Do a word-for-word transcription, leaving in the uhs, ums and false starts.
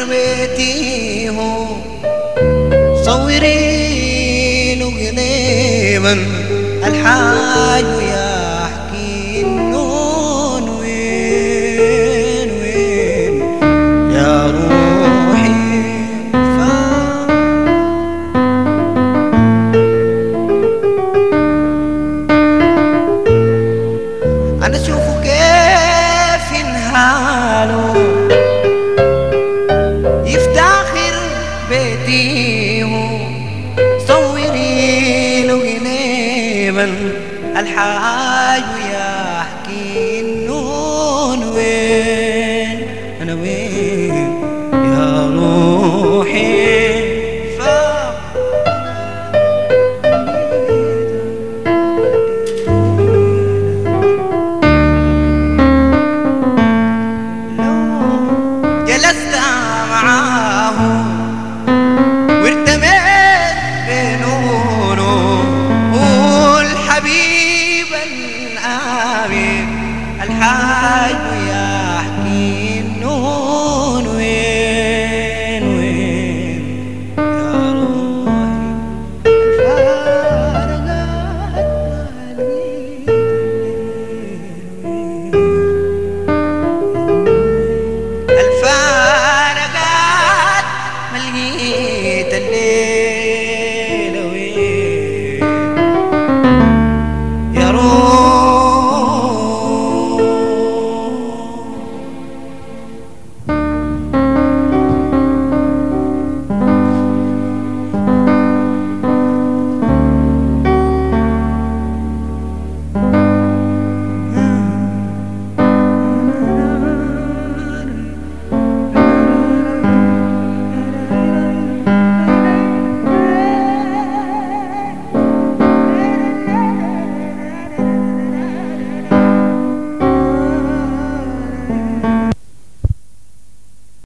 بيتي هو صوري له قريبا الحاج ويحكي النون وين وين يا روحي أنا أشوفه كيف ينهاله يفتخر بيتي هو صوري له قليبا الحاج ويحكي النون وين أنا وين يا روحي جلست معاه